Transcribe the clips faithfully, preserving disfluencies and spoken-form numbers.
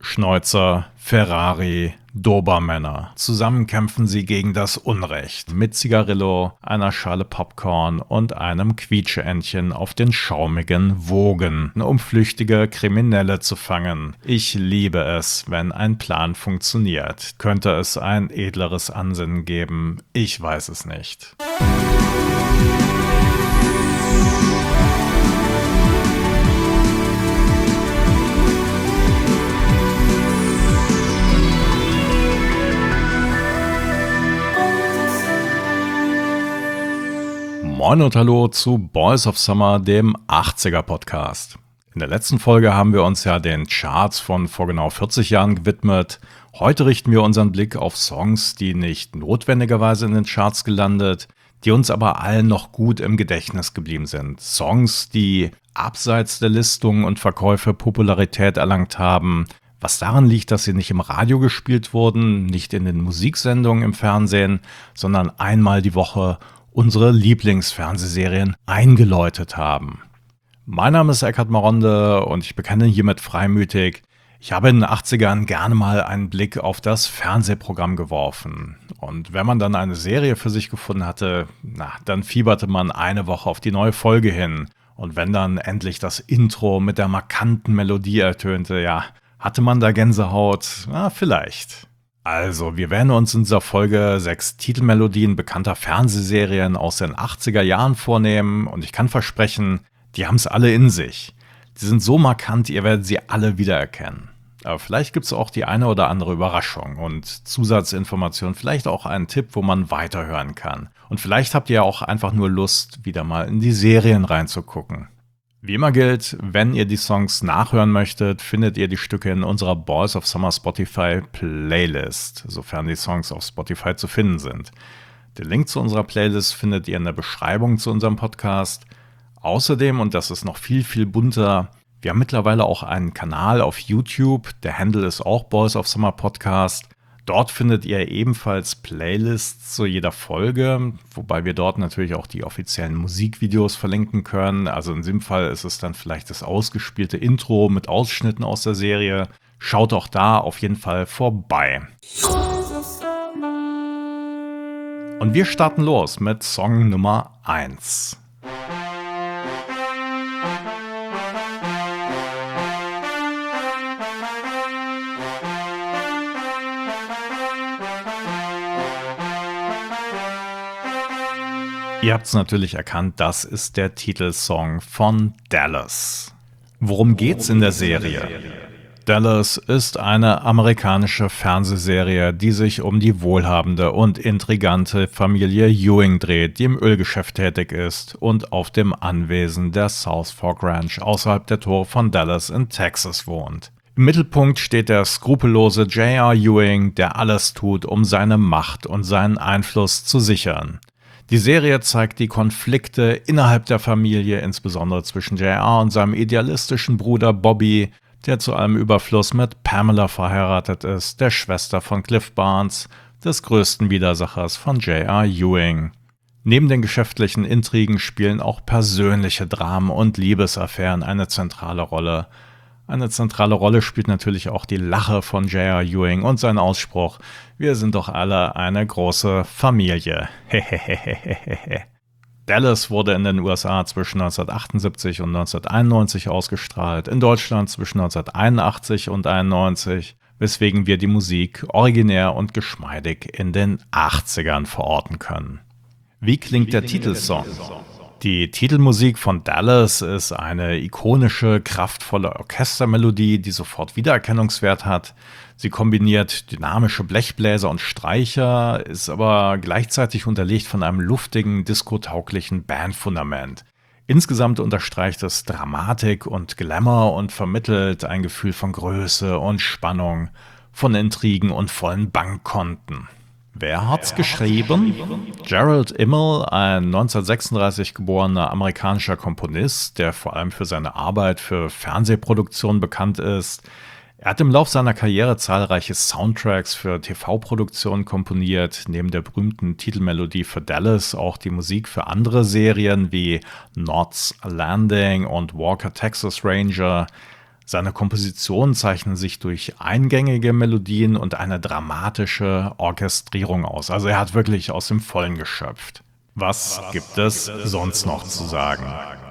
Schneuzer, Ferrari, Dobermänner. Zusammen kämpfen sie gegen das Unrecht. Mit Zigarillo, einer Schale Popcorn und einem Quietscheentchen auf den schaumigen Wogen, um flüchtige Kriminelle zu fangen. Ich liebe es, wenn ein Plan funktioniert. Könnte es ein edleres Ansinnen geben? Ich weiß es nicht. Moin und hallo zu Boys of Summer, dem achtziger Podcast. In der letzten Folge haben wir uns ja den Charts von vor genau vierzig Jahren gewidmet. Heute richten wir unseren Blick auf Songs, die nicht notwendigerweise in den Charts gelandet, die uns aber allen noch gut im Gedächtnis geblieben sind. Songs, die abseits der Listungen und Verkäufe Popularität erlangt haben, was daran liegt, dass sie nicht im Radio gespielt wurden, nicht in den Musiksendungen im Fernsehen, sondern einmal die Woche unsere Lieblingsfernsehserien eingeläutet haben. Mein Name ist Eckhard Maronde und ich bekenne hiermit freimütig, ich habe in den achtzigern gerne mal einen Blick auf das Fernsehprogramm geworfen. Und wenn man dann eine Serie für sich gefunden hatte, na, dann fieberte man eine Woche auf die neue Folge hin. Und wenn dann endlich das Intro mit der markanten Melodie ertönte, ja, hatte man da Gänsehaut? Na, vielleicht. Also, wir werden uns in dieser Folge sechs Titelmelodien bekannter Fernsehserien aus den achtziger Jahren vornehmen und ich kann versprechen, die haben es alle in sich. Die sind so markant, ihr werdet sie alle wiedererkennen. Aber vielleicht gibt es auch die eine oder andere Überraschung und Zusatzinformation, vielleicht auch einen Tipp, wo man weiterhören kann. Und vielleicht habt ihr ja auch einfach nur Lust, wieder mal in die Serien reinzugucken. Wie immer gilt, wenn ihr die Songs nachhören möchtet, findet ihr die Stücke in unserer Boys of Summer Spotify Playlist, sofern die Songs auf Spotify zu finden sind. Den Link zu unserer Playlist findet ihr in der Beschreibung zu unserem Podcast. Außerdem, und das ist noch viel, viel bunter, wir haben mittlerweile auch einen Kanal auf YouTube, der Handle ist auch Boys of Summer Podcast. Dort findet ihr ebenfalls Playlists zu jeder Folge, wobei wir dort natürlich auch die offiziellen Musikvideos verlinken können. Also in diesem Fall ist es dann vielleicht das ausgespielte Intro mit Ausschnitten aus der Serie. Schaut auch da auf jeden Fall vorbei. Und wir starten los mit Song Nummer eins. Ihr habt es natürlich erkannt, das ist der Titelsong von Dallas. Worum geht's in der Serie? Dallas ist eine amerikanische Fernsehserie, die sich um die wohlhabende und intrigante Familie Ewing dreht, die im Ölgeschäft tätig ist und auf dem Anwesen der South Fork Ranch außerhalb der Tore von Dallas in Texas wohnt. Im Mittelpunkt steht der skrupellose J R Ewing, der alles tut, um seine Macht und seinen Einfluss zu sichern. Die Serie zeigt die Konflikte innerhalb der Familie, insbesondere zwischen J R und seinem idealistischen Bruder Bobby, der zu allem Überfluss mit Pamela verheiratet ist, der Schwester von Cliff Barnes, des größten Widersachers von J R Ewing. Neben den geschäftlichen Intrigen spielen auch persönliche Dramen und Liebesaffären eine zentrale Rolle. Eine zentrale Rolle spielt natürlich auch die Lache von J R Ewing und sein Ausspruch: Wir sind doch alle eine große Familie. Hehehehehe. Dallas wurde in den U S A zwischen neunzehnhundertachtundsiebzig und neunzehnhunderteinundneunzig ausgestrahlt, in Deutschland zwischen neunzehnhunderteinundachtzig und einundneunzig, weswegen wir die Musik originär und geschmeidig in den achtzigern verorten können. Wie klingt der Titelsong? Die Titelmusik von Dallas ist eine ikonische, kraftvolle Orchestermelodie, die sofort Wiedererkennungswert hat. Sie kombiniert dynamische Blechbläser und Streicher, ist aber gleichzeitig unterlegt von einem luftigen, diskotauglichen Bandfundament. Insgesamt unterstreicht es Dramatik und Glamour und vermittelt ein Gefühl von Größe und Spannung, von Intrigen und vollen Bankkonten. Wer hat's geschrieben? Gerald Immel, ein neunzehnhundertsechsunddreißig geborener amerikanischer Komponist, der vor allem für seine Arbeit für Fernsehproduktionen bekannt ist. Er hat im Lauf seiner Karriere zahlreiche Soundtracks für T V-Produktionen komponiert, neben der berühmten Titelmelodie für Dallas auch die Musik für andere Serien wie Knots Landing und Walker Texas Ranger. Seine Kompositionen zeichnen sich durch eingängige Melodien und eine dramatische Orchestrierung aus. Also er hat wirklich aus dem Vollen geschöpft. Was gibt es sonst noch zu sagen?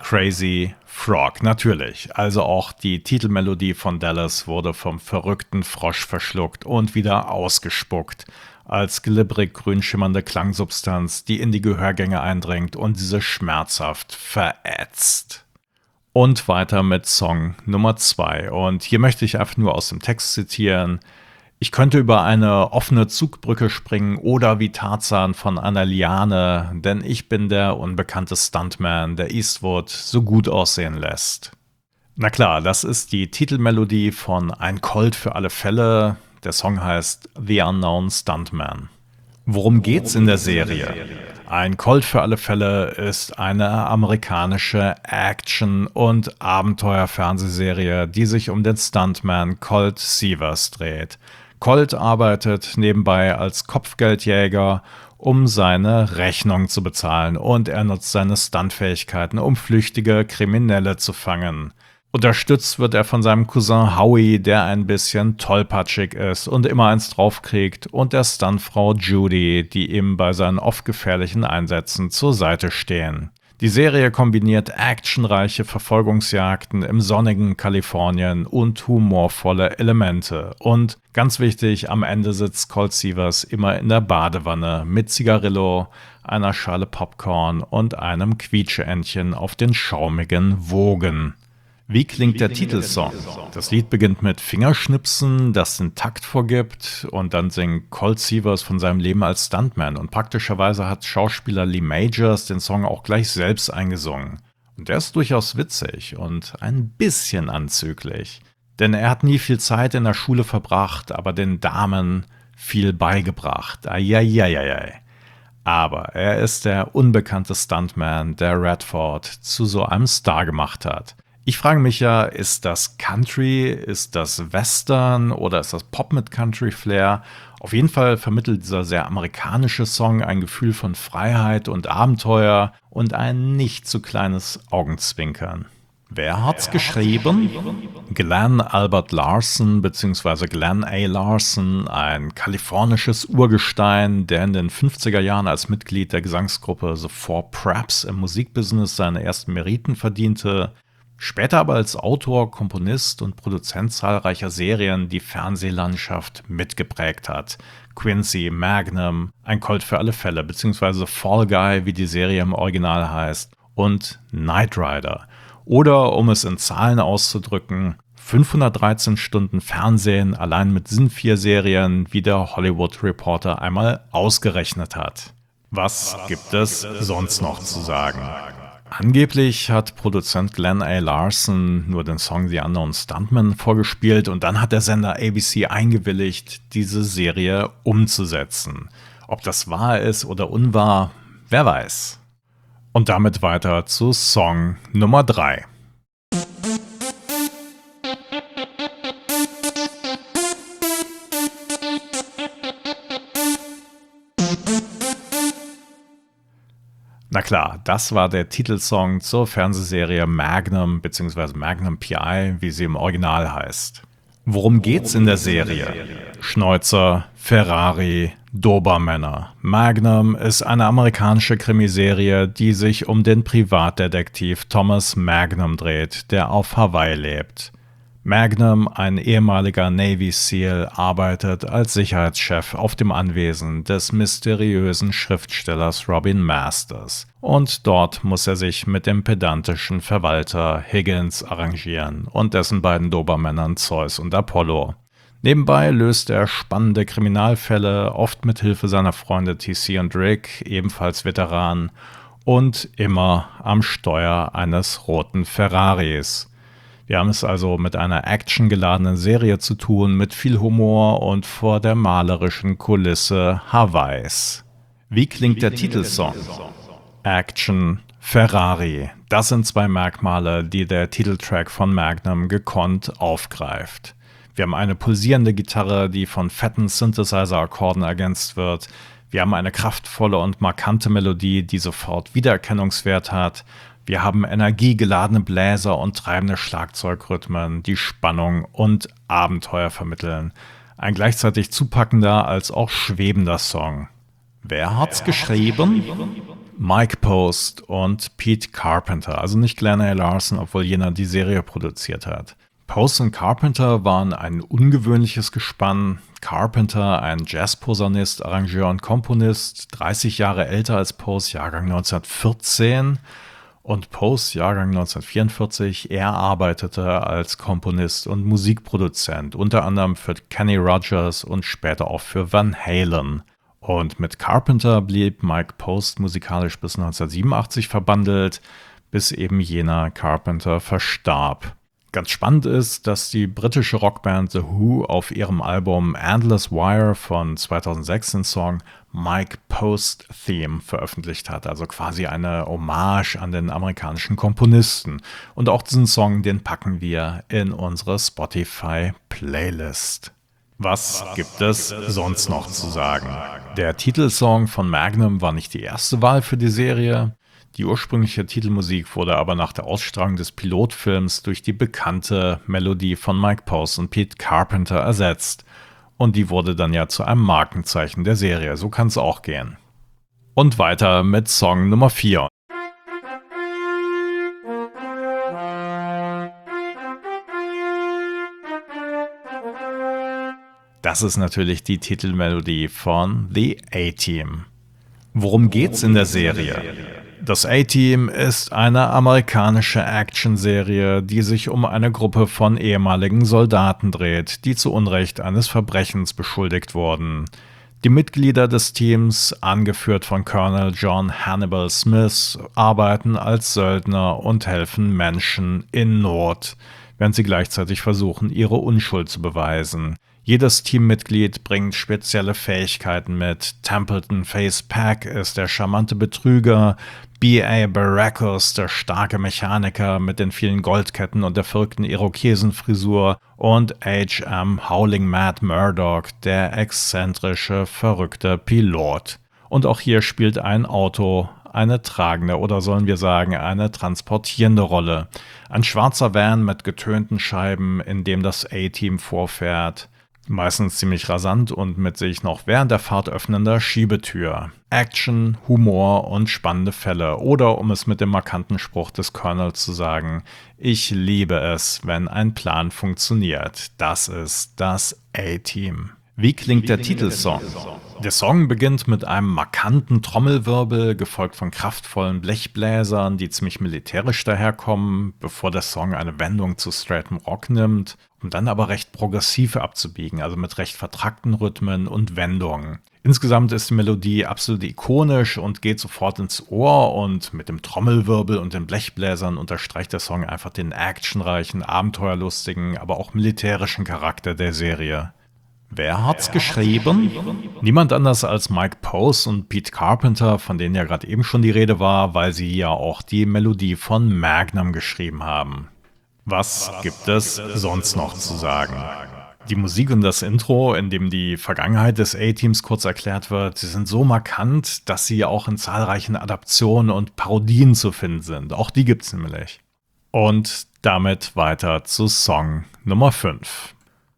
Crazy Frog, natürlich. Also auch die Titelmelodie von Dallas wurde vom verrückten Frosch verschluckt und wieder ausgespuckt, als glibberig grün schimmernde Klangsubstanz, die in die Gehörgänge eindringt und diese schmerzhaft verätzt. Und weiter mit Song Nummer zwei. Und hier möchte ich einfach nur aus dem Text zitieren: Ich könnte über eine offene Zugbrücke springen oder wie Tarzan von einer Liane, denn ich bin der unbekannte Stuntman, der Eastwood so gut aussehen lässt. Na klar, das ist die Titelmelodie von Ein Colt für alle Fälle. Der Song heißt The Unknown Stuntman. Worum geht's in der Serie? Ein Colt für alle Fälle ist eine amerikanische Action- und Abenteuer-Fernsehserie, die sich um den Stuntman Colt Seavers dreht. Colt arbeitet nebenbei als Kopfgeldjäger, um seine Rechnung zu bezahlen, und er nutzt seine Stuntfähigkeiten, um flüchtige Kriminelle zu fangen. Unterstützt wird er von seinem Cousin Howie, der ein bisschen tollpatschig ist und immer eins draufkriegt, und der Stuntfrau Judy, die ihm bei seinen oft gefährlichen Einsätzen zur Seite stehen. Die Serie kombiniert actionreiche Verfolgungsjagden im sonnigen Kalifornien und humorvolle Elemente. Und ganz wichtig, am Ende sitzt Colt Seavers immer in der Badewanne mit Zigarillo, einer Schale Popcorn und einem Quietscheentchen auf den schaumigen Wogen. Wie klingt der Titelsong? Das Lied beginnt mit Fingerschnipsen, das den Takt vorgibt, und dann singt Colt Seavers von seinem Leben als Stuntman, und praktischerweise hat Schauspieler Lee Majors den Song auch gleich selbst eingesungen. Und der ist durchaus witzig und ein bisschen anzüglich, denn er hat nie viel Zeit in der Schule verbracht, aber den Damen viel beigebracht. Eieieiei. Aber er ist der unbekannte Stuntman, der Radford zu so einem Star gemacht hat. Ich frage mich ja, ist das Country, ist das Western oder ist das Pop mit Country-Flair? Auf jeden Fall vermittelt dieser sehr amerikanische Song ein Gefühl von Freiheit und Abenteuer und ein nicht zu kleines Augenzwinkern. Wer hat's geschrieben? Glenn Albert Larson bzw. Glenn A. Larson, ein kalifornisches Urgestein, der in den fünfziger Jahren als Mitglied der Gesangsgruppe The Four Preps im Musikbusiness seine ersten Meriten verdiente, später aber als Autor, Komponist und Produzent zahlreicher Serien die Fernsehlandschaft mitgeprägt hat. Quincy, Magnum, Ein Colt für alle Fälle, beziehungsweise Fall Guy, wie die Serie im Original heißt, und Knight Rider. Oder, um es in Zahlen auszudrücken, fünfhundertdreizehn Stunden Fernsehen allein mit diesen vier Serien, wie der Hollywood Reporter einmal ausgerechnet hat. Was gibt es sonst noch zu sagen? Angeblich hat Produzent Glenn A. Larson nur den Song The Unknown Stuntman vorgespielt und dann hat der Sender A B C eingewilligt, diese Serie umzusetzen. Ob das wahr ist oder unwahr, wer weiß. Und damit weiter zu Song Nummer drei. Na klar, das war der Titelsong zur Fernsehserie Magnum bzw. Magnum P I, wie sie im Original heißt. Worum geht's in der Serie? Schnäuzer, Ferrari, Dobermänner. Magnum ist eine amerikanische Krimiserie, die sich um den Privatdetektiv Thomas Magnum dreht, der auf Hawaii lebt. Magnum, ein ehemaliger Navy SEAL, arbeitet als Sicherheitschef auf dem Anwesen des mysteriösen Schriftstellers Robin Masters. Und dort muss er sich mit dem pedantischen Verwalter Higgins arrangieren und dessen beiden Dobermännern Zeus und Apollo. Nebenbei löst er spannende Kriminalfälle, oft mit Hilfe seiner Freunde T C und Rick, ebenfalls Veteranen, und immer am Steuer eines roten Ferraris. Wir haben es also mit einer actiongeladenen Serie zu tun, mit viel Humor und vor der malerischen Kulisse Hawaiis. Wie klingt der Titelsong? Action, Ferrari. Das sind zwei Merkmale, die der Titeltrack von Magnum gekonnt aufgreift. Wir haben eine pulsierende Gitarre, die von fetten Synthesizer-Akkorden ergänzt wird. Wir haben eine kraftvolle und markante Melodie, die sofort Wiedererkennungswert hat. Wir haben energiegeladene Bläser und treibende Schlagzeugrhythmen, die Spannung und Abenteuer vermitteln. Ein gleichzeitig zupackender als auch schwebender Song. Wer hat's geschrieben? Mike Post und Pete Carpenter, also nicht Glenn A. Larson, obwohl jener die Serie produziert hat. Post und Carpenter waren ein ungewöhnliches Gespann. Carpenter, ein Jazzposaunist, Arrangeur und Komponist, dreißig Jahre älter als Post, Jahrgang neunzehnhundertvierzehn. Und Post, Jahrgang neunzehnhundertvierundvierzig, er arbeitete als Komponist und Musikproduzent, unter anderem für Kenny Rogers und später auch für Van Halen. Und mit Carpenter blieb Mike Post musikalisch bis neunzehnhundertsiebenundachtzig verbandelt, bis eben jener Carpenter verstarb. Ganz spannend ist, dass die britische Rockband The Who auf ihrem Album Endless Wire von zweitausendsechs den Song Mike Post Theme veröffentlicht hat, also quasi eine Hommage an den amerikanischen Komponisten. Und auch diesen Song, den packen wir in unsere Spotify-Playlist. Was gibt es sonst noch zu sagen? Der Titelsong von Magnum war nicht die erste Wahl für die Serie. Die ursprüngliche Titelmusik wurde aber nach der Ausstrahlung des Pilotfilms durch die bekannte Melodie von Mike Post und Pete Carpenter ersetzt. Und die wurde dann ja zu einem Markenzeichen der Serie. So kann es auch gehen. Und weiter mit Song Nummer vier. Das ist natürlich die Titelmelodie von The A-Team. Worum geht's in der Serie? Das A-Team ist eine amerikanische Actionserie, die sich um eine Gruppe von ehemaligen Soldaten dreht, die zu Unrecht eines Verbrechens beschuldigt wurden. Die Mitglieder des Teams, angeführt von Colonel John Hannibal Smith, arbeiten als Söldner und helfen Menschen in Not, während sie gleichzeitig versuchen, ihre Unschuld zu beweisen. Jedes Teammitglied bringt spezielle Fähigkeiten mit. Templeton Face Pack ist der charmante Betrüger, B A Baracus, der starke Mechaniker mit den vielen Goldketten und der verrückten Irokesenfrisur und H M Howling Mad Murdoch, der exzentrische, verrückte Pilot. Und auch hier spielt ein Auto eine tragende oder sollen wir sagen eine transportierende Rolle. Ein schwarzer Van mit getönten Scheiben, in dem das A-Team vorfährt. Meistens ziemlich rasant und mit sich noch während der Fahrt öffnender Schiebetür. Action, Humor und spannende Fälle. Oder um es mit dem markanten Spruch des Colonels zu sagen, ich liebe es, wenn ein Plan funktioniert. Das ist das A-Team. Wie klingt der Titelsong? Der Song beginnt mit einem markanten Trommelwirbel, gefolgt von kraftvollen Blechbläsern, die ziemlich militärisch daherkommen, bevor der Song eine Wendung zu straightem Rock nimmt, um dann aber recht progressiv abzubiegen, also mit recht vertrackten Rhythmen und Wendungen. Insgesamt ist die Melodie absolut ikonisch und geht sofort ins Ohr, und mit dem Trommelwirbel und den Blechbläsern unterstreicht der Song einfach den actionreichen, abenteuerlustigen, aber auch militärischen Charakter der Serie. Wer hat's geschrieben? Niemand anders als Mike Post und Pete Carpenter, von denen ja gerade eben schon die Rede war, weil sie ja auch die Melodie von Magnum geschrieben haben. Was gibt es sonst noch zu sagen? Die Musik und das Intro, in dem die Vergangenheit des A-Teams kurz erklärt wird, sie sind so markant, dass sie auch in zahlreichen Adaptionen und Parodien zu finden sind. Auch die gibt's nämlich. Und damit weiter zu Song Nummer fünf.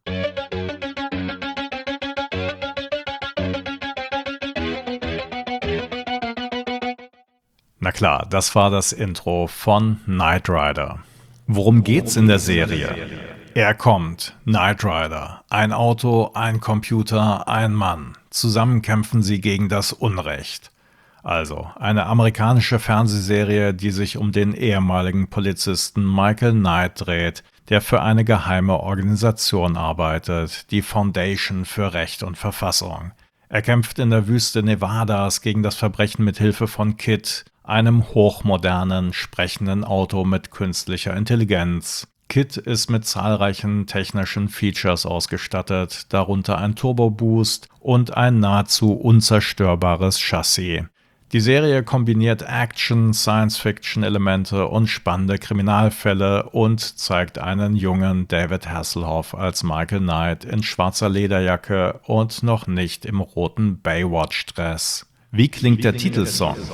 Na klar, das war das Intro von Knight Rider. Worum geht's in der Serie? Er kommt, Knight Rider, ein Auto, ein Computer, ein Mann. Zusammen kämpfen sie gegen das Unrecht. Also eine amerikanische Fernsehserie, die sich um den ehemaligen Polizisten Michael Knight dreht, der für eine geheime Organisation arbeitet, die Foundation für Recht und Verfassung. Er kämpft in der Wüste Nevadas gegen das Verbrechen mit Hilfe von KITT, einem hochmodernen, sprechenden Auto mit künstlicher Intelligenz. KITT ist mit zahlreichen technischen Features ausgestattet, darunter ein Turbo-Boost und ein nahezu unzerstörbares Chassis. Die Serie kombiniert Action, Science-Fiction-Elemente und spannende Kriminalfälle und zeigt einen jungen David Hasselhoff als Michael Knight in schwarzer Lederjacke und noch nicht im roten Baywatch-Dress. Wie klingt der Titelsong?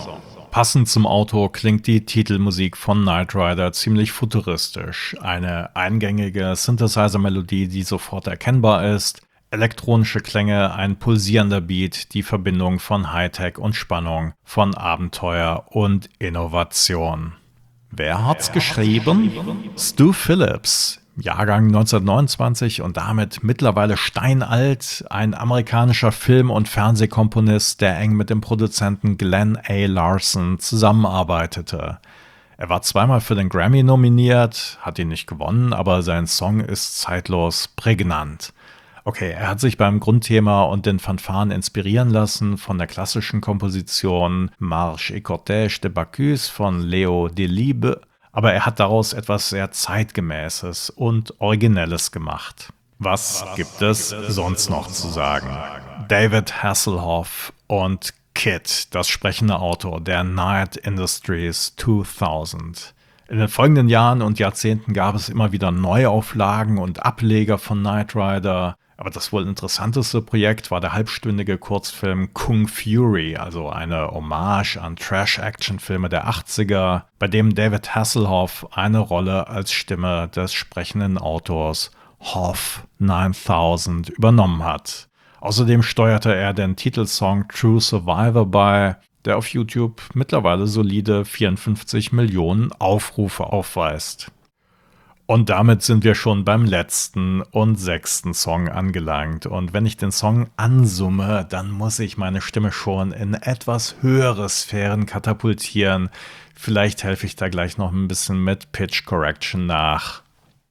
Passend zum Auto klingt die Titelmusik von Knight Rider ziemlich futuristisch. Eine eingängige Synthesizer-Melodie, die sofort erkennbar ist, elektronische Klänge, ein pulsierender Beat, die Verbindung von Hightech und Spannung, von Abenteuer und Innovation. Wer hat's geschrieben? Stu Phillips, Jahrgang neunzehnhundertneunundzwanzig und damit mittlerweile steinalt, ein amerikanischer Film- und Fernsehkomponist, der eng mit dem Produzenten Glenn A. Larson zusammenarbeitete. Er war zweimal für den Grammy nominiert, hat ihn nicht gewonnen, aber sein Song ist zeitlos prägnant. Okay, er hat sich beim Grundthema und den Fanfaren inspirieren lassen von der klassischen Komposition Marche et Cortège de Bacchus von Leo Delibes, aber er hat daraus etwas sehr Zeitgemäßes und Originelles gemacht. Was, Was gibt es gibt sonst noch zu sagen? David Hasselhoff und Kid, das sprechende Auto der Knight Industries zweitausend. In den folgenden Jahren und Jahrzehnten gab es immer wieder Neuauflagen und Ableger von Knight Rider. Aber das wohl interessanteste Projekt war der halbstündige Kurzfilm Kung Fury, also eine Hommage an Trash-Action-Filme der achtziger, bei dem David Hasselhoff eine Rolle als Stimme des sprechenden Autors Hoff neuntausend übernommen hat. Außerdem steuerte er den Titelsong True Survivor bei, der auf YouTube mittlerweile solide vierundfünfzig Millionen Aufrufe aufweist. Und damit sind wir schon beim letzten und sechsten Song angelangt. Und wenn ich den Song ansumme, dann muss ich meine Stimme schon in etwas höhere Sphären katapultieren. Vielleicht helfe ich da gleich noch ein bisschen mit Pitch Correction nach.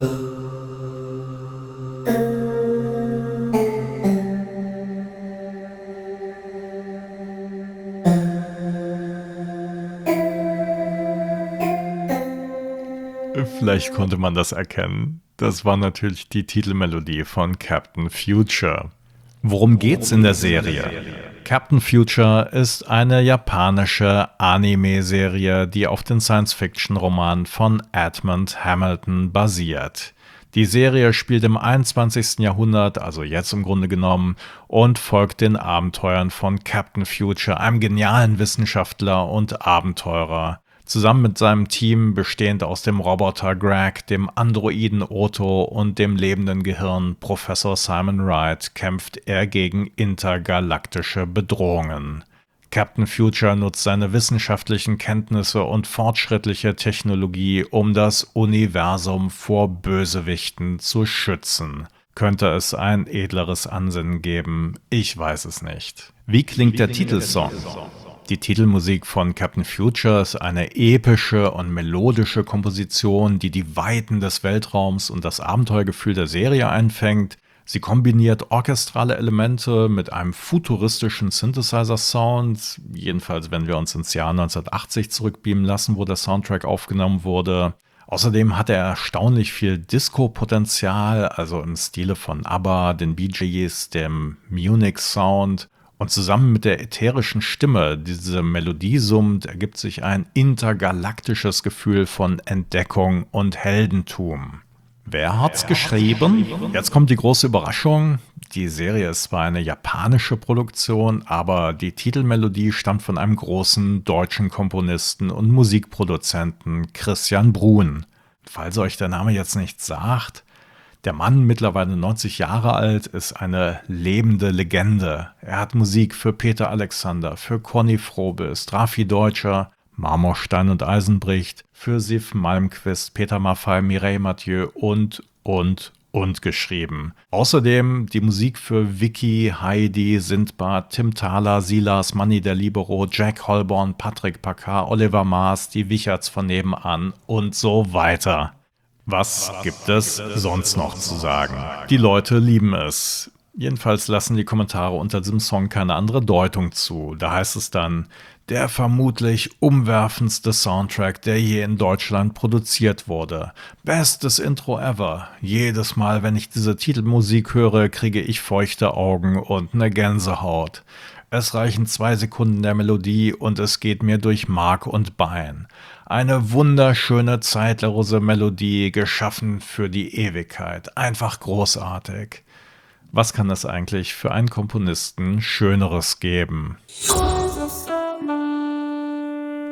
Vielleicht konnte man das erkennen. Das war natürlich die Titelmelodie von Captain Future. Worum geht's in der Serie? Captain Future ist eine japanische Anime-Serie, die auf den Science-Fiction-Roman von Edmund Hamilton basiert. Die Serie spielt im einundzwanzigsten Jahrhundert, also jetzt im Grunde genommen, und folgt den Abenteuern von Captain Future, einem genialen Wissenschaftler und Abenteurer. Zusammen mit seinem Team, bestehend aus dem Roboter Greg, dem Androiden Otto und dem lebenden Gehirn Professor Simon Wright, kämpft er gegen intergalaktische Bedrohungen. Captain Future nutzt seine wissenschaftlichen Kenntnisse und fortschrittliche Technologie, um das Universum vor Bösewichten zu schützen. Könnte es ein edleres Ansinnen geben? Ich weiß es nicht. Wie klingt der Titelsong? Die Titelmusik von Captain Future ist eine epische und melodische Komposition, die die Weiten des Weltraums und das Abenteuergefühl der Serie einfängt. Sie kombiniert orchestrale Elemente mit einem futuristischen Synthesizer-Sound, jedenfalls wenn wir uns ins Jahr neunzehnhundertachtzig zurückbeamen lassen, wo der Soundtrack aufgenommen wurde. Außerdem hat er erstaunlich viel Disco-Potenzial, also im Stile von ABBA, den Bee Gees, dem Munich-Sound. Und zusammen mit der ätherischen Stimme, die diese Melodie summt, ergibt sich ein intergalaktisches Gefühl von Entdeckung und Heldentum. Wer hat's geschrieben? Jetzt kommt die große Überraschung. Die Serie ist zwar eine japanische Produktion, aber die Titelmelodie stammt von einem großen deutschen Komponisten und Musikproduzenten, Christian Bruhn. Falls euch der Name jetzt nichts sagt, der Mann, mittlerweile neunzig Jahre alt, ist eine lebende Legende. Er hat Musik für Peter Alexander, für Conny Frobis, Raffi Deutscher, Marmorstein und Eisenbricht, für Sif Malmquist, Peter Maffay, Mireille Mathieu und, und, und geschrieben. Außerdem die Musik für Vicky, Heidi, Sindbad, Tim Thaler, Silas, Manni der Libero, Jack Holborn, Patrick Packard, Oliver Maas, die Wicherts von nebenan und so weiter. Was gibt es sonst noch zu sagen? Die Leute lieben es. Jedenfalls lassen die Kommentare unter diesem Song keine andere Deutung zu. Da heißt es dann, der vermutlich umwerfendste Soundtrack, der je in Deutschland produziert wurde. Bestes Intro ever. Jedes Mal, wenn ich diese Titelmusik höre, kriege ich feuchte Augen und eine Gänsehaut. Es reichen zwei Sekunden der Melodie und es geht mir durch Mark und Bein. Eine wunderschöne, zeitlose Melodie, geschaffen für die Ewigkeit. Einfach großartig. Was kann es eigentlich für einen Komponisten Schöneres geben?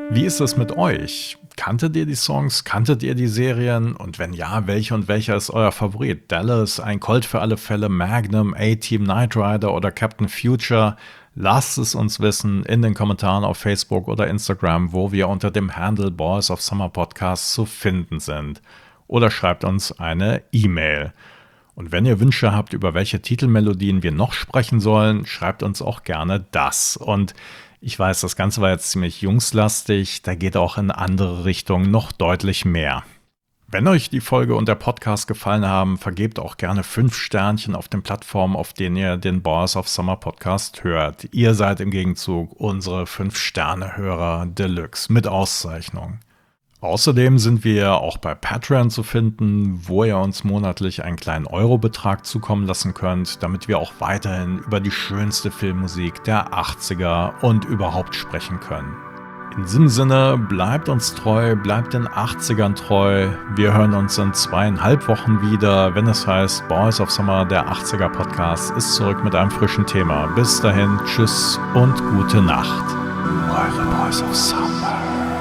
Wie ist es mit euch? Kanntet ihr die Songs? Kanntet ihr die Serien? Und wenn ja, welche und welcher ist euer Favorit? Dallas, Ein Colt für alle Fälle, Magnum, A-Team, Knight Rider oder Captain Future? Lasst es uns wissen in den Kommentaren auf Facebook oder Instagram, wo wir unter dem Handle Boys of Summer Podcast zu finden sind. Oder schreibt uns eine E-Mail. Und wenn ihr Wünsche habt, über welche Titelmelodien wir noch sprechen sollen, schreibt uns auch gerne das. Und ich weiß, das Ganze war jetzt ziemlich jungslastig, da geht auch in andere Richtungen noch deutlich mehr. Wenn euch die Folge und der Podcast gefallen haben, vergebt auch gerne fünf Sternchen auf den Plattformen, auf denen ihr den Boys of Summer Podcast hört. Ihr seid im Gegenzug unsere fünf Sterne Hörer Deluxe mit Auszeichnung. Außerdem sind wir auch bei Patreon zu finden, wo ihr uns monatlich einen kleinen Eurobetrag zukommen lassen könnt, damit wir auch weiterhin über die schönste Filmmusik der achtziger und überhaupt sprechen können. In diesem Sinne, bleibt uns treu, bleibt den achtzigern treu. Wir hören uns in zweieinhalb Wochen wieder, wenn es heißt Boys of Summer, der achtziger Podcast, ist zurück mit einem frischen Thema. Bis dahin, tschüss und gute Nacht. Eure Boys of Summer.